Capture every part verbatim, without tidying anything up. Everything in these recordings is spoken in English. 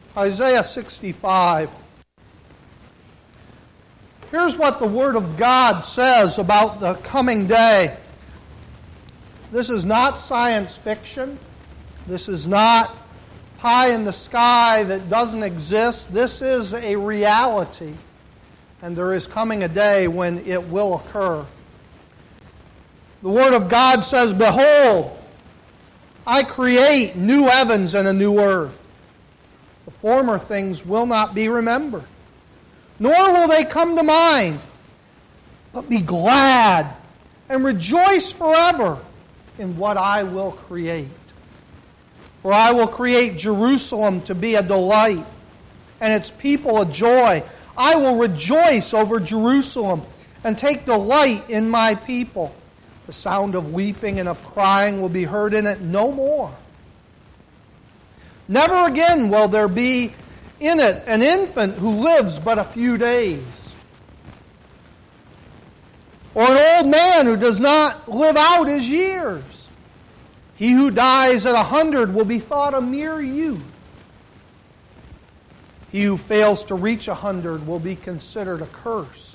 Isaiah sixty-five. Here's what the Word of God says about the coming day. This is not science fiction. This is not pie in the sky that doesn't exist. This is a reality. And there is coming a day when it will occur. The Word of God says, "Behold, I create new heavens and a new earth. The former things will not be remembered, nor will they come to mind. But be glad and rejoice forever in what I will create. For I will create Jerusalem to be a delight, and its people a joy. I will rejoice over Jerusalem and take delight in my people. The sound of weeping and of crying will be heard in it no more. Never again will there be in it an infant who lives but a few days, or an old man who does not live out his years. He who dies at a hundred will be thought a mere youth. He who fails to reach a hundred will be considered accursed.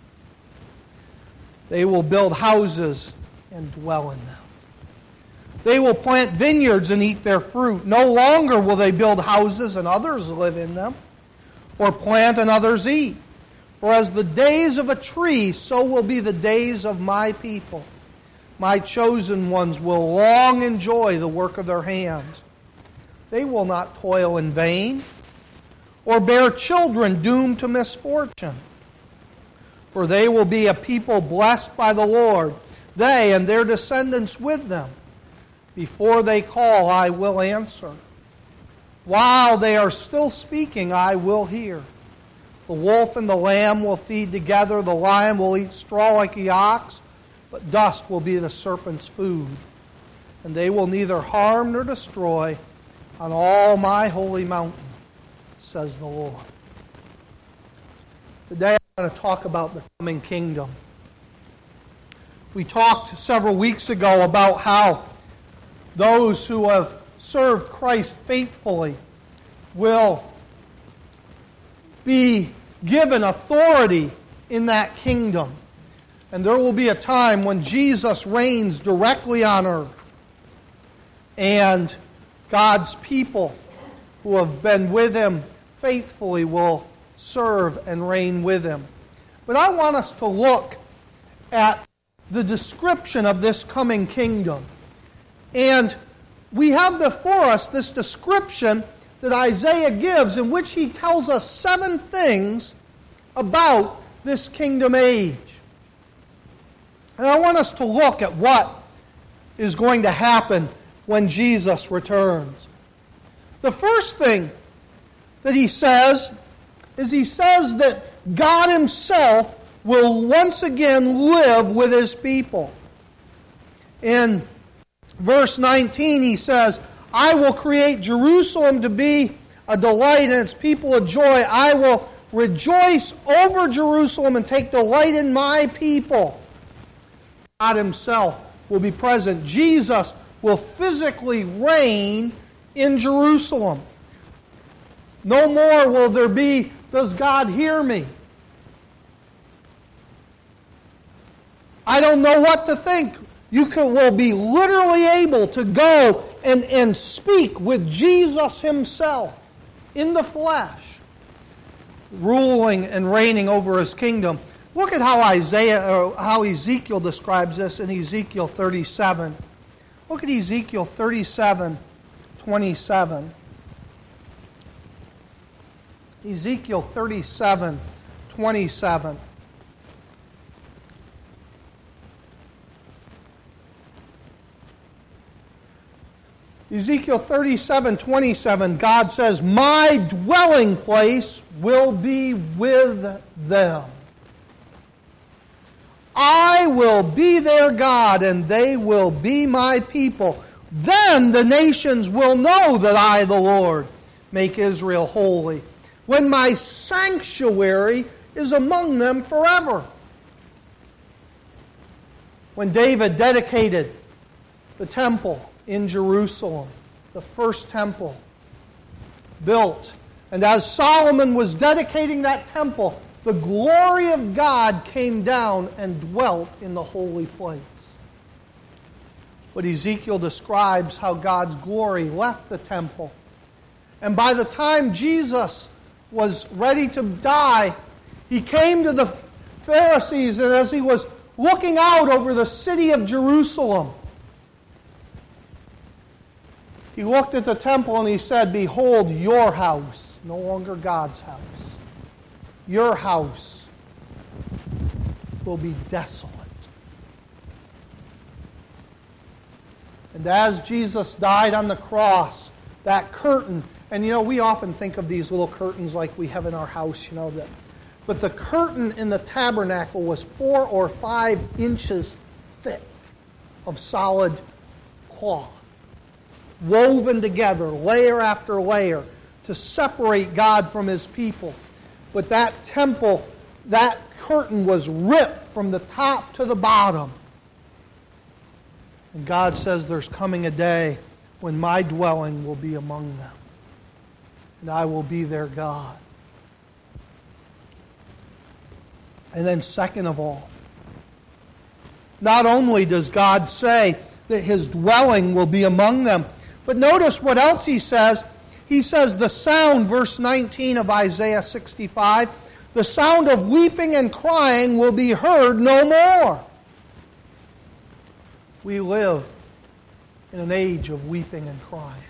They will build houses and dwell in them. They will plant vineyards and eat their fruit. No longer will they build houses and others live in them, or plant and others eat. For as the days of a tree, so will be the days of my people. My chosen ones will long enjoy the work of their hands. They will not toil in vain, or bear children doomed to misfortune. For they will be a people blessed by the Lord, they and their descendants with them. Before they call, I will answer. While they are still speaking, I will hear. The wolf and the lamb will feed together. The lion will eat straw like the ox, but dust will be the serpent's food. And they will neither harm nor destroy on all my holy mountain, says the Lord. Today I want to talk about the coming kingdom. We talked several weeks ago about how those who have served Christ faithfully will be given authority in that kingdom. And there will be a time when Jesus reigns directly on earth. And God's people who have been with Him faithfully will serve and reign with Him. But I want us to look at the description of this coming kingdom. And we have before us this description that Isaiah gives, in which he tells us seven things about this kingdom age. And I want us to look at what is going to happen when Jesus returns. The first thing that he says is he says that God Himself will once again live with His people. In verse nineteen he says, I will create Jerusalem to be a delight and its people a joy. I will rejoice over Jerusalem and take delight in my people. God Himself will be present. Jesus will physically reign in Jerusalem. No more will there be, does God hear me? I don't know what to think. You can, will be literally able to go and, and speak with Jesus Himself in the flesh, ruling and reigning over His kingdom. Look at how Isaiah or how Ezekiel describes this in Ezekiel thirty-seven. Look at Ezekiel thirty-seven, twenty-seven. Ezekiel thirty-seven, twenty-seven. Ezekiel thirty-seven, twenty-seven, God says, my dwelling place will be with them. I will be their God, and they will be my people. Then the nations will know that I, the Lord, make Israel holy, when my sanctuary is among them forever. When David dedicated the temple in Jerusalem, the first temple built And as Solomon was dedicating that temple, the glory of God came down and dwelt in the holy place. But Ezekiel describes how God's glory left the temple. And by the time Jesus was ready to die, he came to the Pharisees, and as he was looking out over the city of Jerusalem, he looked at the temple and he said, "Behold, your house," no longer God's house, "your house will be desolate." And as Jesus died on the cross, that curtain, and you know, we often think of these little curtains like we have in our house, you know, that, but the curtain in the tabernacle was four or five inches thick of solid cloth, woven together, layer after layer, to separate God from His people. But that temple, that curtain was ripped from the top to the bottom. And God says there's coming a day when my dwelling will be among them, and I will be their God. And then second of all, not only does God say that His dwelling will be among them, but notice what else He says. He says the sound, verse nineteen of Isaiah sixty-five, the sound of weeping and crying will be heard no more. We live in an age of weeping and crying.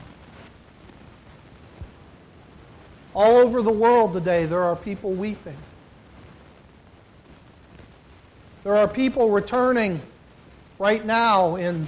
All over the world today, there are people weeping. There are people returning right now in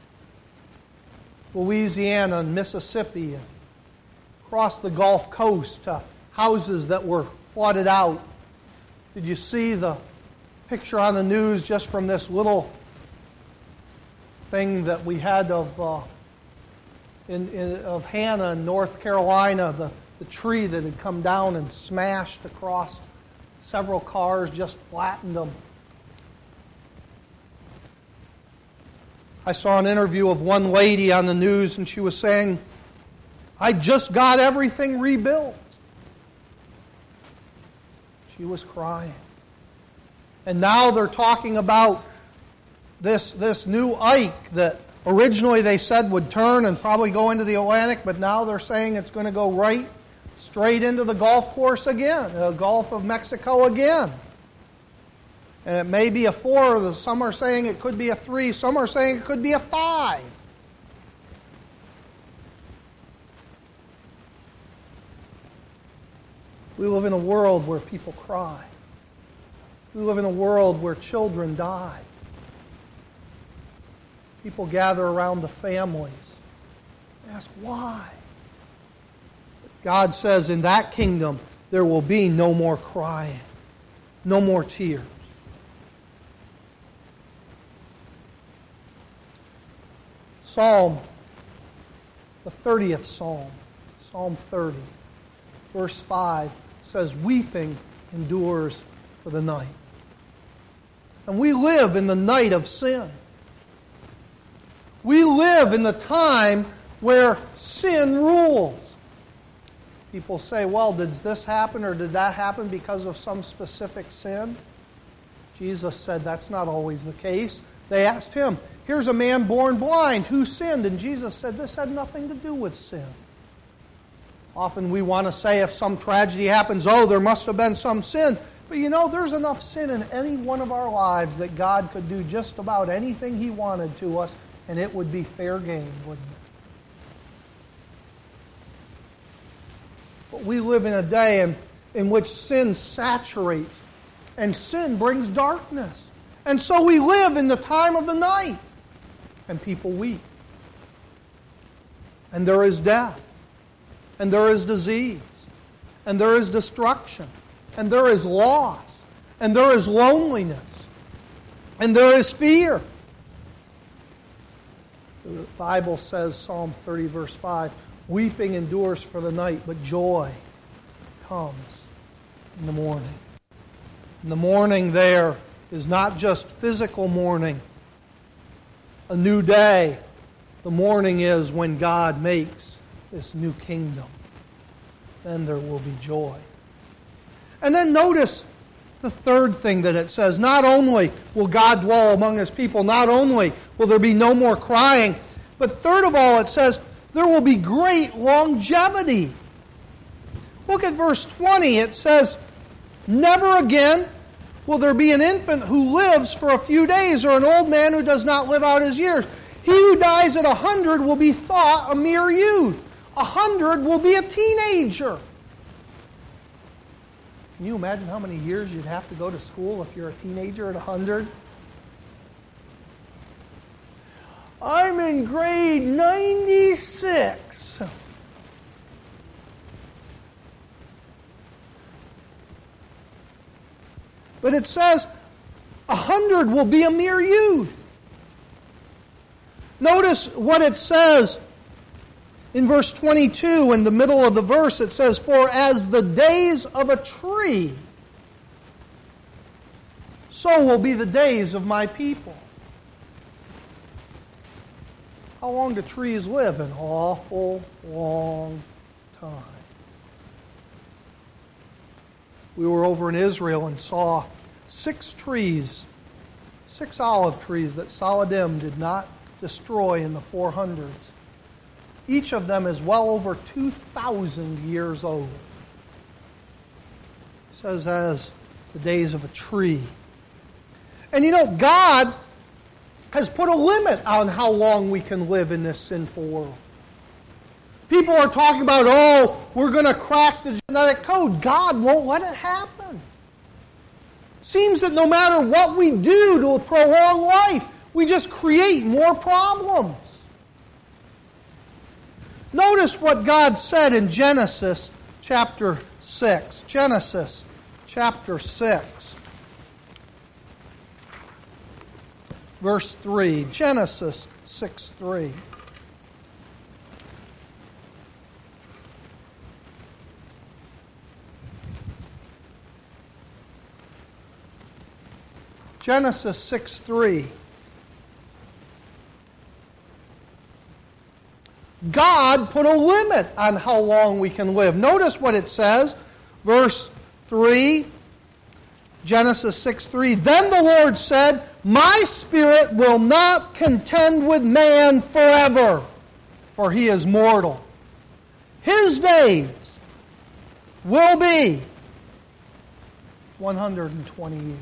Louisiana and Mississippi and across the Gulf Coast to houses that were flooded out. Did you see the picture on the news just from this little thing that we had of uh, in, in, of Hannah in North Carolina, the, the tree that had come down and smashed across several cars, just flattened them. I saw an interview of one lady on the news, and she was saying, "I just got everything rebuilt." She was crying. And now they're talking about this, this new Ike that originally they said would turn and probably go into the Atlantic, but now they're saying it's going to go right straight into the Gulf course again, the Gulf of Mexico again. And it may be a four, some are saying it could be a three, some are saying it could be a five. We live in a world where people cry. We live in a world where children die. People gather around the families and ask why. God says in that kingdom there will be no more crying, no more tears. Psalm, the thirtieth Psalm, Psalm thirty, verse five says, "Weeping endures for the night." And we live in the night of sin. We live in the time where sin rules. People say, well, did this happen or did that happen because of some specific sin? Jesus said that's not always the case. They asked Him, here's a man born blind. Who sinned? And Jesus said this had nothing to do with sin. Often we want to say if some tragedy happens, oh, there must have been some sin. But you know, there's enough sin in any one of our lives that God could do just about anything He wanted to us, and it would be fair game, wouldn't it? But we live in a day in, in which sin saturates, and sin brings darkness. And so we live in the time of the night, and people weep. And there is death, and there is disease, and there is destruction, and there is loss, and there is loneliness, and there is fear. The Bible says, Psalm thirty, verse five, weeping endures for the night, but joy comes in the morning. In the morning there is not just physical mourning, a new day. The morning is when God makes this new kingdom. then there will be joy. And then notice the third thing that it says. Not only will God dwell among His people, not only will there be no more crying, but third of all it says there will be great longevity. Look at verse twenty. It says, never again will there be an infant who lives for a few days, or an old man who does not live out his years. He who dies at a hundred will be thought a mere youth. A hundred will be a teenager. Can you imagine how many years you'd have to go to school if you're a teenager at a hundred? I'm in grade ninety-six. But it says a hundred will be a mere youth. Notice what it says in verse twenty-two, in the middle of the verse. It says, for as the days of a tree, so will be the days of my people. How long do trees live? An awful long time. We were over in Israel and saw six trees, six olive trees that Saladin did not destroy in the four hundreds. Each of them is well over two thousand years old. It says as the days of a tree. And you know, God has put a limit on how long we can live in this sinful world. People are talking about, oh, we're going to crack the genetic code. God won't let it happen. Seems that no matter what we do to prolong life, we just create more problems. Notice what God said in Genesis chapter six. Genesis chapter six. Verse three. Genesis six three. Genesis six three. God put a limit on how long we can live. Notice what it says. Verse three, Genesis six three. Then the Lord said, my spirit will not contend with man forever, for he is mortal. His days will be one hundred twenty years.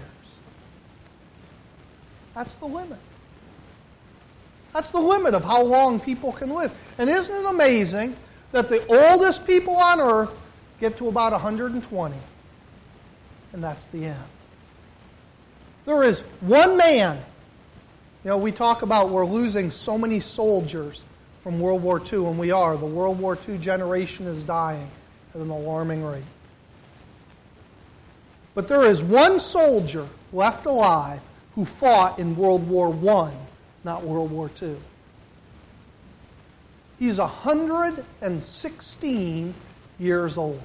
That's the limit. That's the limit of how long people can live. And isn't it amazing that the oldest people on earth get to about one hundred twenty? And that's the end. There is one man. You know, we talk about we're losing so many soldiers from World War Two, and we are. The World War Two generation is dying at an alarming rate. But there is one soldier left alive who fought in World War One, not World War Two. He's one hundred sixteen years old.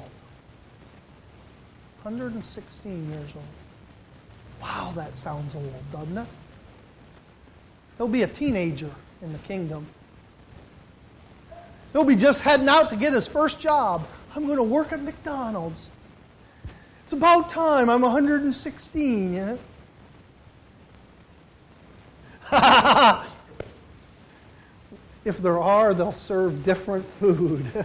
one hundred sixteen years old. Wow, that sounds old, doesn't it? He'll be a teenager in the kingdom. He'll be just heading out to get his first job. I'm going to work at McDonald's. It's about time. I'm one hundred sixteen, yeah? If there are, they'll serve different food. But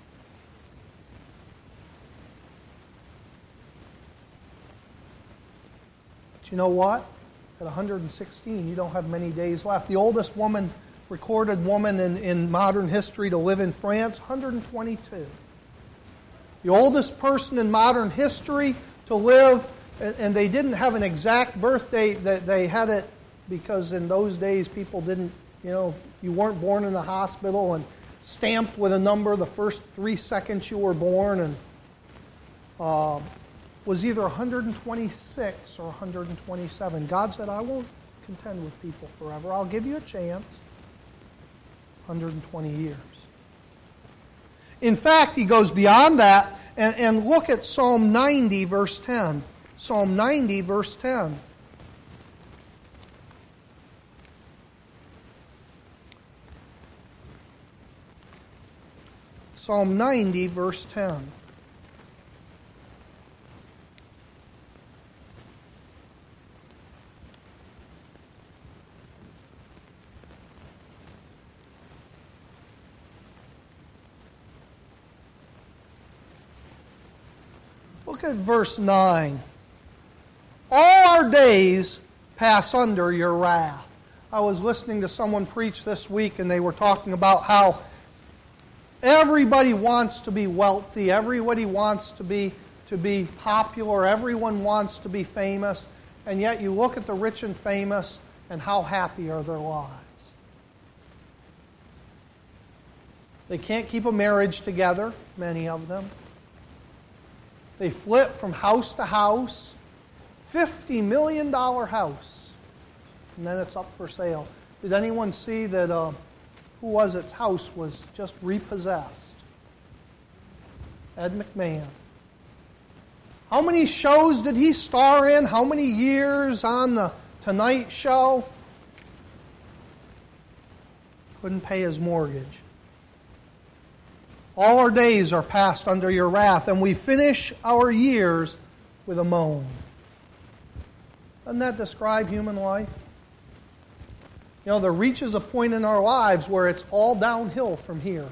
you know what? At one hundred sixteen, you don't have many days left. The oldest woman, recorded woman in, in modern history to live in France, one hundred twenty-two. The oldest person in modern history to live, and, and they didn't have an exact birth date, that they had it because in those days people didn't, you know, you weren't born in a hospital and stamped with a number the first three seconds you were born, and uh, was either one hundred twenty-six or one hundred twenty-seven. God said, I won't contend with people forever. I'll give you a chance. one hundred twenty years. In fact, he goes beyond that, and, and look at Psalm ninety, verse ten. Psalm ninety, verse ten. Psalm ninety, verse ten. Look at verse nine. All our days pass under your wrath. I was listening to someone preach this week, and they were talking about how everybody wants to be wealthy, everybody wants to be to be popular, everyone wants to be famous, and yet you look at the rich and famous, and how happy are their lives? They can't keep a marriage together, many of them. They flip from house to house, fifty million dollars house, and then it's up for sale. Did anyone see that, uh, who was its house was just repossessed? Ed McMahon. How many shows did he star in? How many years on the Tonight Show? Couldn't pay his mortgage. All our days are passed under your wrath, and we finish our years with a moan. Doesn't that describe human life? You know, there reaches a point in our lives where it's all downhill from here.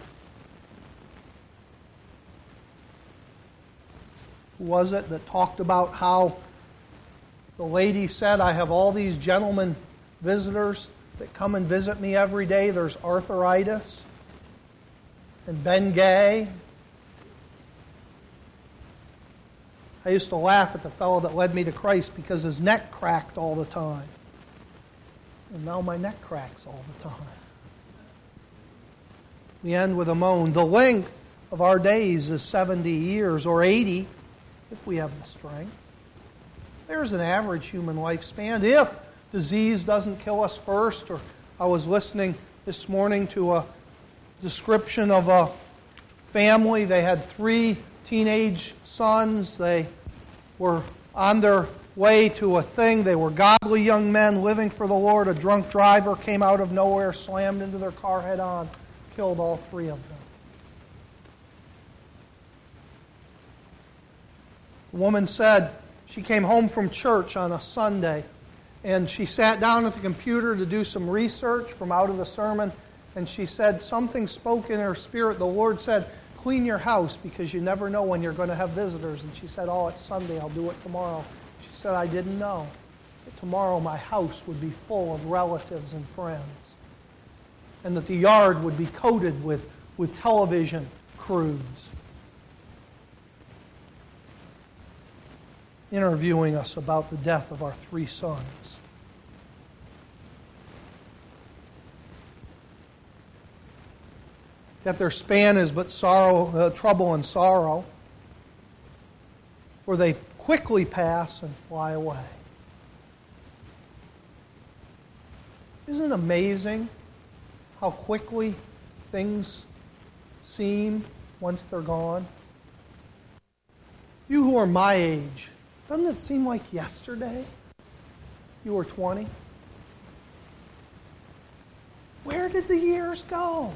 Who was it that talked about how the lady said, I have all these gentlemen visitors that come and visit me every day. There's arthritis and Ben Gay. I used to laugh at the fellow that led me to Christ because his neck cracked all the time. And now my neck cracks all the time. We end with a moan. The length of our days is seventy years, or eighty, if we have the strength. There's an average human lifespan. If disease doesn't kill us first, or I was listening this morning to a description of a family. They had three teenage sons. They were on their way to a thing. They were godly young men living for the Lord. A drunk driver came out of nowhere, slammed into their car head on, killed all three of them. The woman said she came home from church on a Sunday, and she sat down at the computer to do some research from out of the sermon, and she said something spoke in her spirit. The Lord said, clean your house because you never know when you're going to have visitors. And she said, oh, it's Sunday, I'll do it tomorrow. She said, I didn't know that tomorrow my house would be full of relatives and friends, and that the yard would be coated with, with television crews interviewing us about the death of our three sons. That their span is but sorrow, uh, trouble and sorrow, for they quickly pass and fly away. Isn't it amazing how quickly things seem once they're gone? You who are my age, doesn't it seem like yesterday you were twenty? Where did the years go?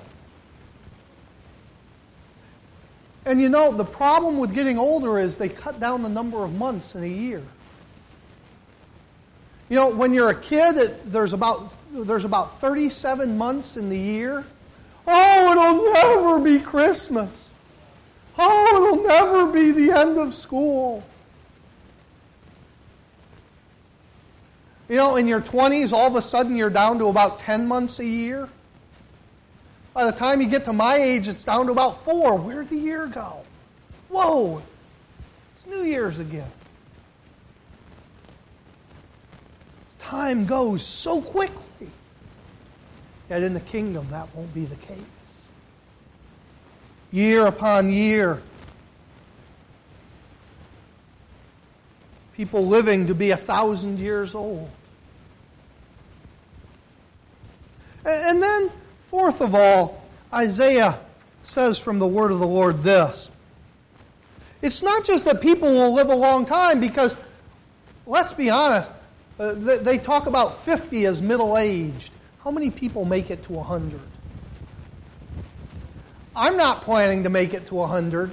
And you know, the problem with getting older is they cut down the number of months in a year. You know, when you're a kid, it, there's about there's about thirty-seven months in the year. Oh, it'll never be Christmas. Oh, it'll never be the end of school. You know, in your twenties, all of a sudden you're down to about ten months a year. By the time you get to my age, it's down to about four. Where'd the year go? Whoa! It's New Year's again. Time goes so quickly. Yet in the kingdom, that won't be the case. Year upon year, people living to be a thousand years old. And then, fourth of all, Isaiah says from the word of the Lord this. It's not just that people will live a long time, because, let's be honest, uh, they talk about fifty as middle-aged. How many people make it to one hundred? I'm not planning to make it to one hundred.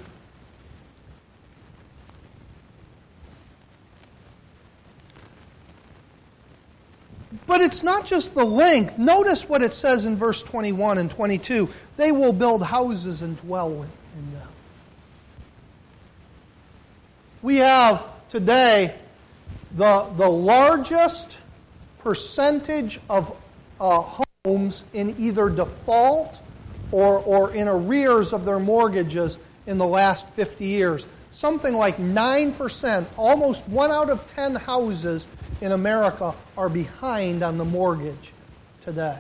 But it's not just the length. Notice what it says in verse twenty-one and twenty-two. They will build houses and dwell in them. We have today the, the largest percentage of uh, homes in either default or, or in arrears of their mortgages in the last fifty years. Something like nine percent, almost one out of ten houses in America are behind on the mortgage today.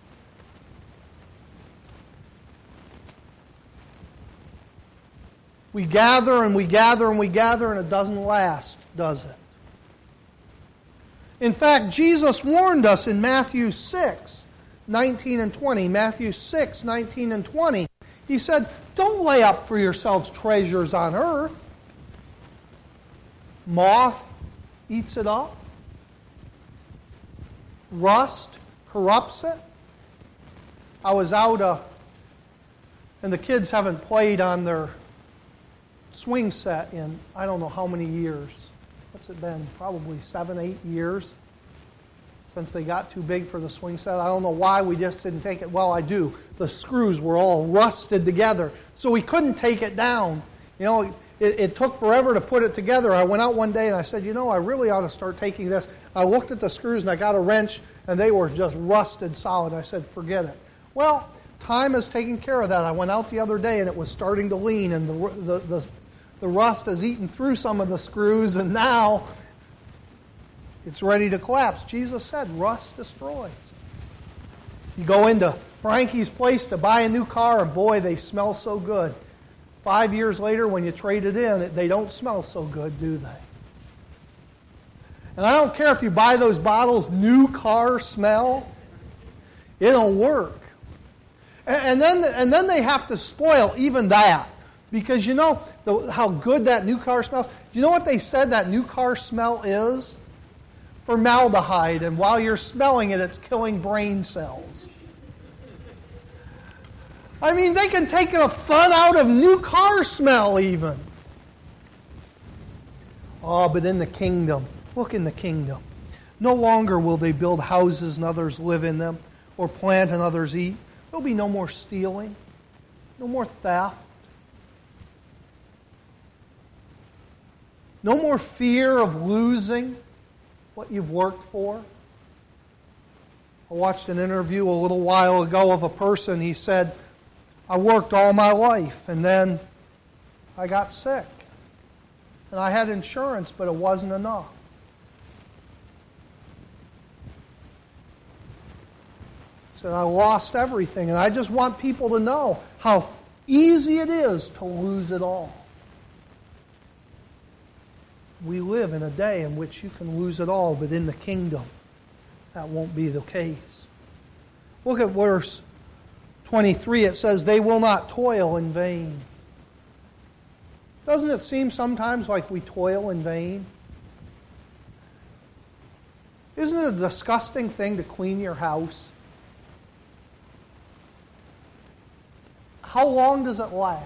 We gather and we gather and we gather and it doesn't last, does it? In fact, Jesus warned us in Matthew six, nineteen and twenty. Matthew six, nineteen and twenty. He said, don't lay up for yourselves treasures on earth. Moth eats it up. Rust corrupts it. I was out, uh, and the kids haven't played on their swing set in I don't know how many years. What's it been? Probably seven, eight years since they got too big for the swing set. I don't know why we just didn't take it. Well, I do. The screws were all rusted together, so we couldn't take it down. You know, it, it took forever to put it together. I went out one day and I said, you know, I really ought to start taking this. I looked at the screws and I got a wrench and they were just rusted solid. I said, forget it. Well, time has taken care of that. I went out the other day and it was starting to lean and the the, the The rust has eaten through some of the screws, and now it's ready to collapse. Jesus said, rust destroys. You go into Frankie's place to buy a new car, and boy, they smell so good. Five years later, when you trade it in, they don't smell so good, do they? And I don't care if you buy those bottles, new car smell, it'll work. And then, and then they have to spoil even that. Because you know the, how good that new car smells? Do you know what they said that new car smell is? Formaldehyde, and while you're smelling it, it's killing brain cells. I mean, they can take the fun out of new car smell even. Oh, but in the kingdom, look in the kingdom. No longer will they build houses and others live in them, or plant and others eat. There'll be no more stealing, no more theft. No more fear of losing what you've worked for. I watched an interview a little while ago of a person. He said, I worked all my life and then I got sick. And I had insurance, but it wasn't enough. He said, I lost everything. And I just want people to know how easy it is to lose it all. We live in a day in which you can lose it all, but in the kingdom, that won't be the case. Look at verse twenty-three. It says, they will not toil in vain. Doesn't it seem sometimes like we toil in vain? Isn't it a disgusting thing to clean your house? How long does it last?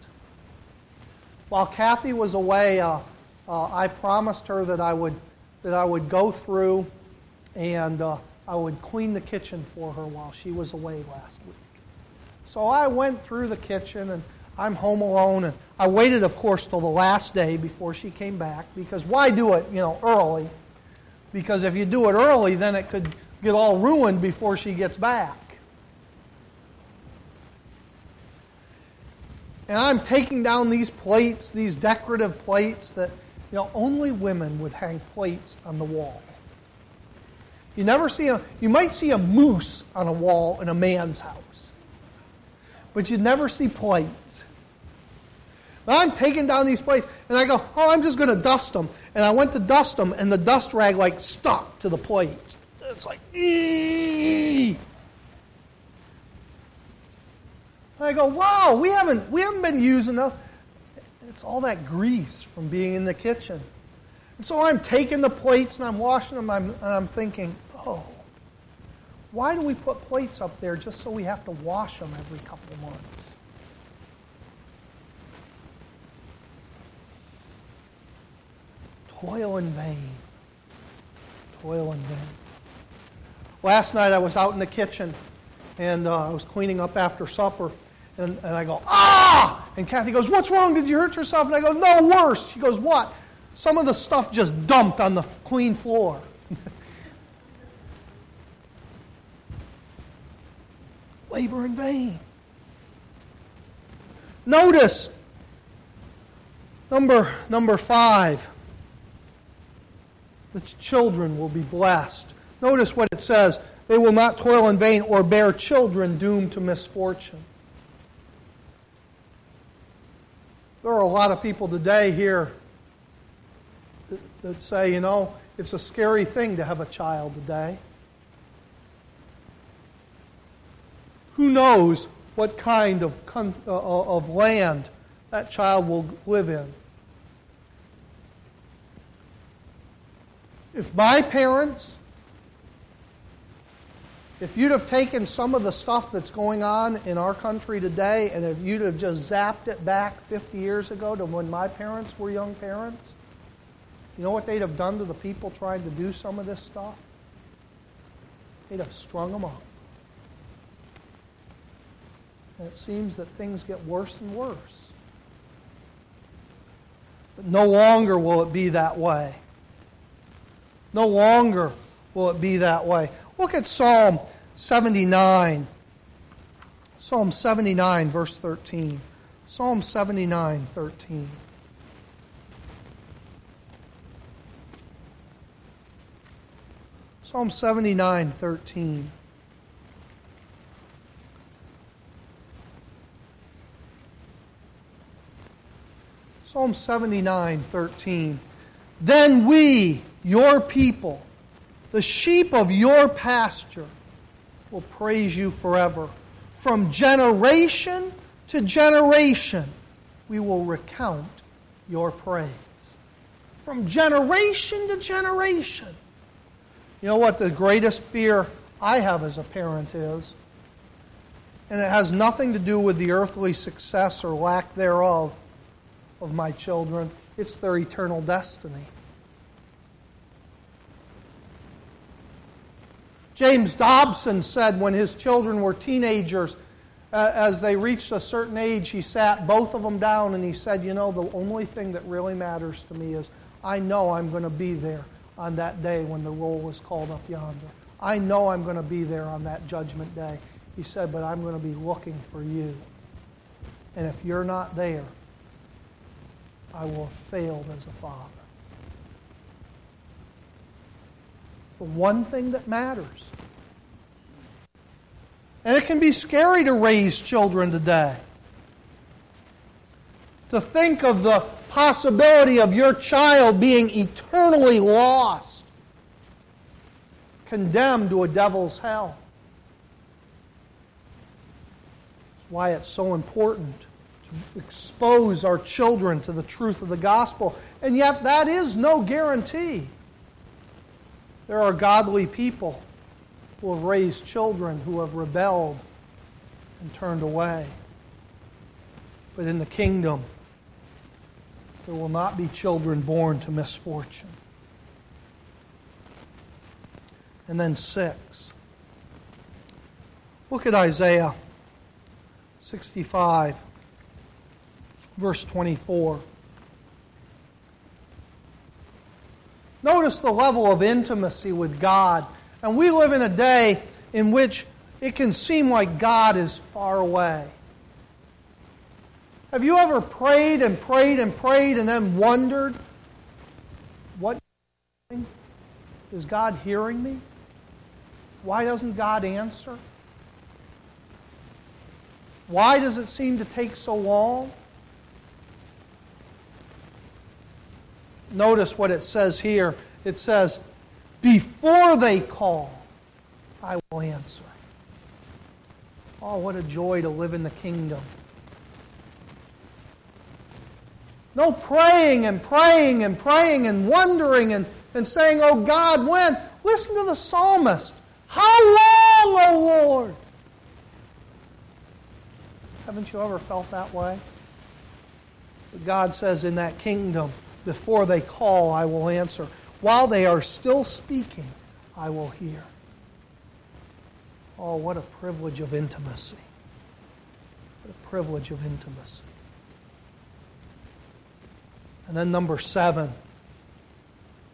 While Kathy was away, uh, Uh, I promised her that I would that I would go through and uh, I would clean the kitchen for her while she was away last week. So I went through the kitchen, and I'm home alone, and I waited, of course, till the last day before she came back, because why do it, you know, early? Because if you do it early, then it could get all ruined before she gets back. And I'm taking down these plates, these decorative plates that, you know, only women would hang plates on the wall. You never see a, you might see a moose on a wall in a man's house, but you'd never see plates. But I'm taking down these plates, and I go, oh, I'm just going to dust them. And I went to dust them, and the dust rag like stuck to the plates. It's like, eee! And I go, wow, we haven't we haven't been using enough. It's all that grease from being in the kitchen. And so I'm taking the plates and I'm washing them, I'm, and I'm thinking, oh, why do we put plates up there just so we have to wash them every couple of months? Toil in vain. Toil in vain. Last night I was out in the kitchen and uh, I was cleaning up after supper. And, and I go, ah! And Kathy goes, what's wrong? Did you hurt yourself? And I go, no, worse. She goes, what? some of the stuff just dumped on the clean floor. Labor in vain. Notice, number, number five, the children will be blessed. Notice what it says, they will not toil in vain or bear children doomed to misfortune. There are a lot of people today here that, that say, you know, it's a scary thing to have a child today. Who knows what kind of, uh, of land that child will live in? If my parents, if you'd have taken some of the stuff that's going on in our country today and if you'd have just zapped it back fifty years ago to when my parents were young parents, you know what they'd have done to the people trying to do some of this stuff? They'd have strung them up. And it seems that things get worse and worse. But no longer will it be that way. No longer will it be that way. Look at Psalm seventy-nine. Psalm seventy-nine, verse thirteen. Psalm seventy-nine, thirteen. Psalm seventy-nine, thirteen. Psalm seventy-nine, thirteen. Then we, your people, the sheep of your pasture, will praise you forever. From generation to generation, we will recount your praise. From generation to generation. You know what the greatest fear I have as a parent is? And it has nothing to do with the earthly success or lack thereof of my children. It's their eternal destiny. James Dobson said when his children were teenagers, uh, as they reached a certain age, he sat both of them down and he said, you know, the only thing that really matters to me is I know I'm going to be there on that day when the roll is called up yonder. I know I'm going to be there on that judgment day. He said, but I'm going to be looking for you. And if you're not there, I will have failed as a father. The one thing that matters. And it can be scary to raise children today. To think of the possibility of your child being eternally lost, condemned to a devil's hell. That's why it's so important to expose our children to the truth of the gospel. And yet that is no guarantee. There are godly people who have raised children who have rebelled and turned away. But in the kingdom, there will not be children born to misfortune. And then six. Look at Isaiah sixty-five, verse twenty-four. Notice the level of intimacy with God. And we live in a day in which it can seem like God is far away. Have you ever prayed and prayed and prayed and then wondered, what is God hearing me? Why doesn't God answer? Why does it seem to take so long? Notice what it says here. It says, before they call, I will answer. Oh, what a joy to live in the kingdom. No praying and praying and praying and wondering and, and saying, oh God, when? Listen to the psalmist. How long, O Lord? Haven't you ever felt that way? But God says in that kingdom, before they call, I will answer. While they are still speaking, I will hear. Oh, what a privilege of intimacy. What a privilege of intimacy. And then number seven,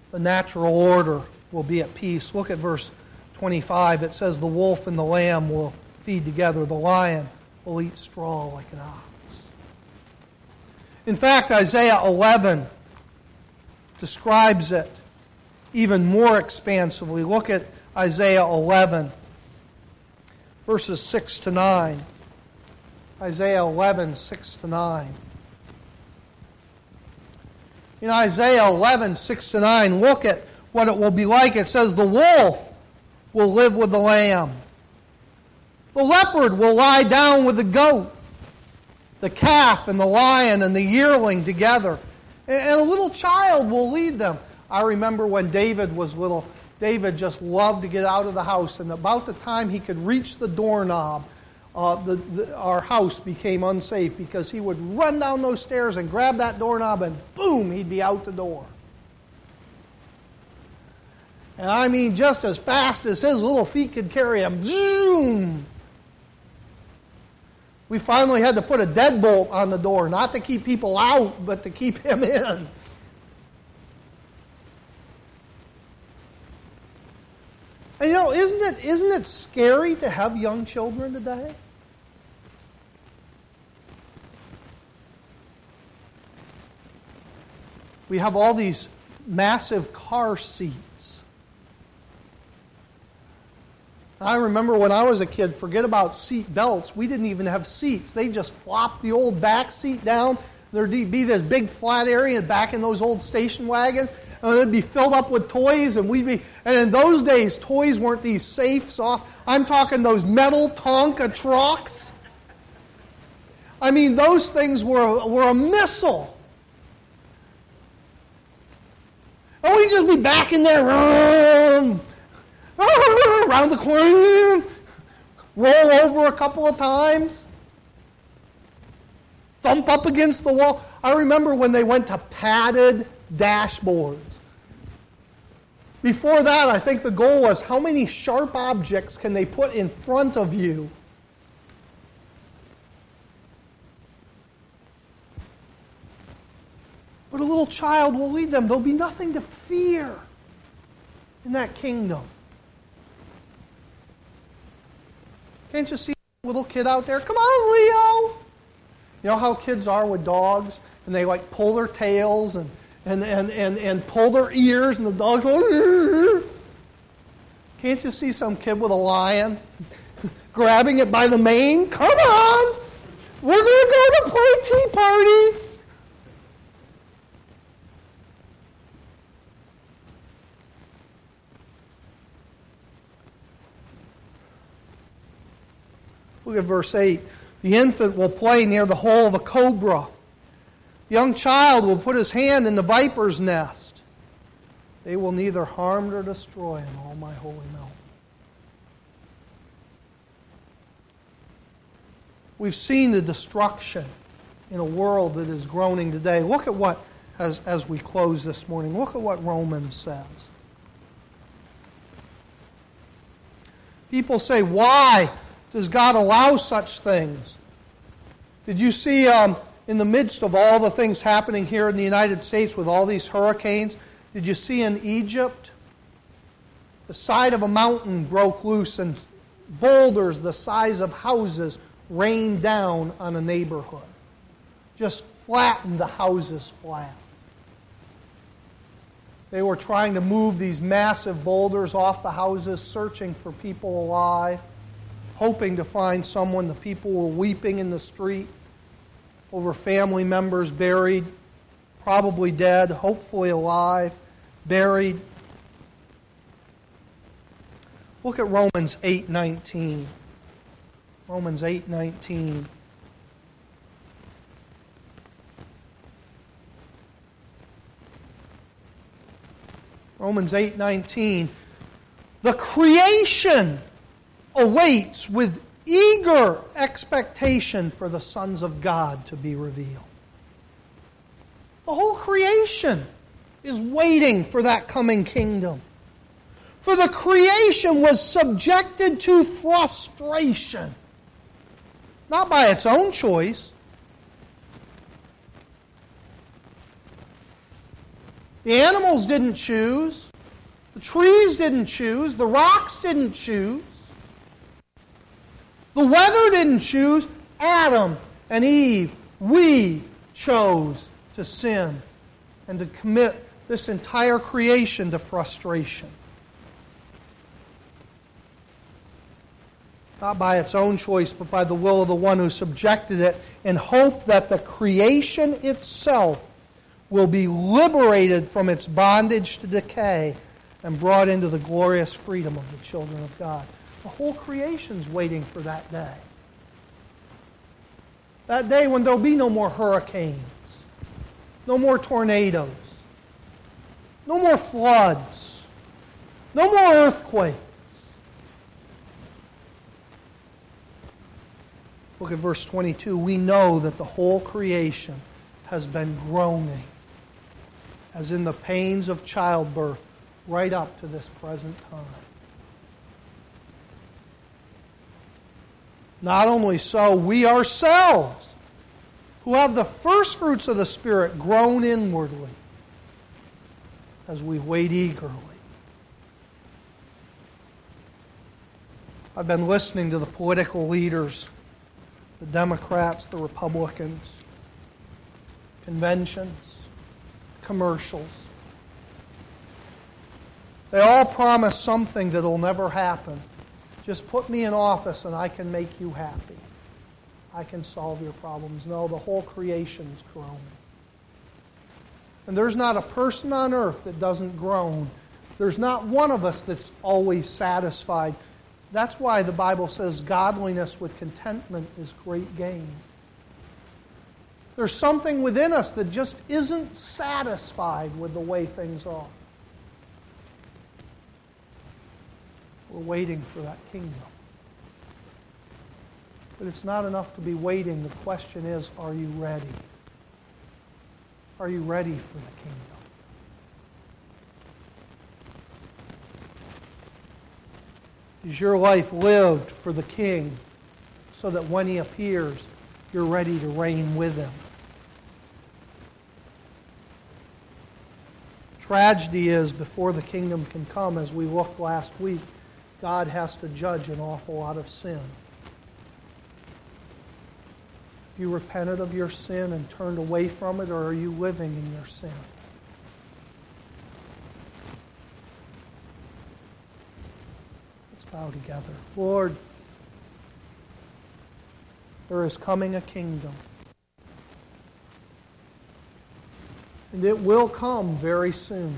the natural order will be at peace. Look at verse twenty-five. It says, the wolf and the lamb will feed together. The lion will eat straw like an ox. In fact, Isaiah eleven describes it even more expansively. Look at Isaiah eleven, verses six to nine. Isaiah eleven, six to nine. In Isaiah eleven, six to nine, look at what it will be like. It says, the wolf will live with the lamb. The leopard will lie down with the goat. The calf and the lion and the yearling together. And a little child will lead them. I remember when David was little, David just loved to get out of the house. And about the time he could reach the doorknob, uh, the, the, our house became unsafe because he would run down those stairs and grab that doorknob and boom, he'd be out the door. And I mean just as fast as his little feet could carry him. Zoom! We finally had to put a deadbolt on the door, not to keep people out, but to keep him in. And you know, isn't it, isn't it scary to have young children today? We have all these massive car seats. I remember when I was a kid, forget about seat belts. We didn't even have seats. They just flopped the old back seat down. There'd be this big flat area back in those old station wagons. And it'd be filled up with toys. And we'd be, and in those days, toys weren't these safe, soft. I'm talking those metal Tonka trucks. I mean, those things were, were a missile. And we'd just be back in there. Around the corner, roll over a couple of times, thump up against the wall. I remember when they went to padded dashboards. Before that, I think the goal was how many sharp objects can they put in front of you? But a little child will lead them. There'll be nothing to fear in that kingdom. Can't you see a little kid out there? Come on, Leo! You know how kids are with dogs? And they like pull their tails and, and, and, and, and pull their ears and the dog goes... Can't you see some kid with a lion grabbing it by the mane? Come on! We're going to go to play tea party! Look at verse eight. The infant will play near the hole of a cobra. The young child will put his hand in the viper's nest. They will neither harm nor destroy in all my holy mountain. We've seen the destruction in a world that is groaning today. Look at what, as, as we close this morning, look at what Romans says. People say, why does God allow such things? Did you see um, in the midst of all the things happening here in the United States with all these hurricanes, did you see in Egypt the side of a mountain broke loose and boulders the size of houses rained down on a neighborhood? Just flattened the houses flat. They were trying to move these massive boulders off the houses, searching for people alive, hoping to find someone. The people were weeping in the street over family members buried, probably dead, hopefully alive, buried. Look at Romans eight nineteen. Romans eight nineteen. Romans eight nineteen. The creation awaits with eager expectation for the sons of God to be revealed. The whole creation is waiting for that coming kingdom. For the creation was subjected to frustration, not by its own choice, The animals didn't choose. The trees didn't choose. The rocks didn't choose. The weather didn't choose. Adam and Eve, we chose to sin and to commit this entire creation to frustration. Not by its own choice, but by the will of the one who subjected it, in hope that the creation itself will be liberated from its bondage to decay and brought into the glorious freedom of the children of God. The whole creation's waiting for that day. That day when there'll be no more hurricanes, no more tornadoes, no more floods, no more earthquakes. Look at verse twenty-two. We know that the whole creation has been groaning, as in the pains of childbirth, right up to this present time. Not only so, we ourselves, who have the first fruits of the Spirit, groan inwardly as we wait eagerly. I've been listening to the political leaders, the Democrats, the Republicans, conventions, commercials. They all promise something that will never happen. Just put me in office and I can make you happy. I can solve your problems. No, the whole creation's groaning. And there's not a person on earth that doesn't groan. There's not one of us that's always satisfied. That's why the Bible says godliness with contentment is great gain. There's something within us that just isn't satisfied with the way things are. We're waiting for that kingdom. But it's not enough to be waiting. The question is, are you ready? Are you ready for the kingdom? Is your life lived for the King so that when He appears, you're ready to reign with Him? Tragedy is, before the kingdom can come, as we looked last week, God has to judge an awful lot of sin. Have you repented of your sin and turned away from it, or are you living in your sin? Let's bow together. Lord, there is coming a kingdom. And it will come very soon.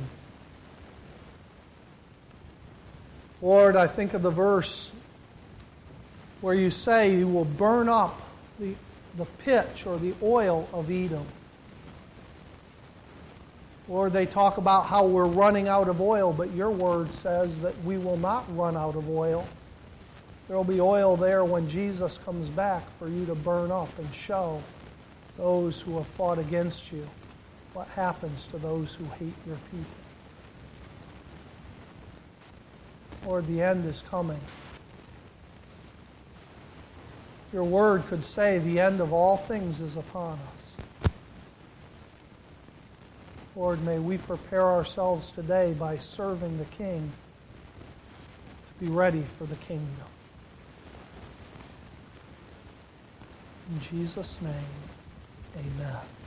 Lord, I think of the verse where you say you will burn up the, the pitch or the oil of Edom. Lord, they talk about how we're running out of oil, but your word says that we will not run out of oil. There will be oil there when Jesus comes back for you to burn up and show those who have fought against you what happens to those who hate your people. Lord, the end is coming. Your word could say the end of all things is upon us. Lord, may we prepare ourselves today by serving the King to be ready for the kingdom. In Jesus' name, amen.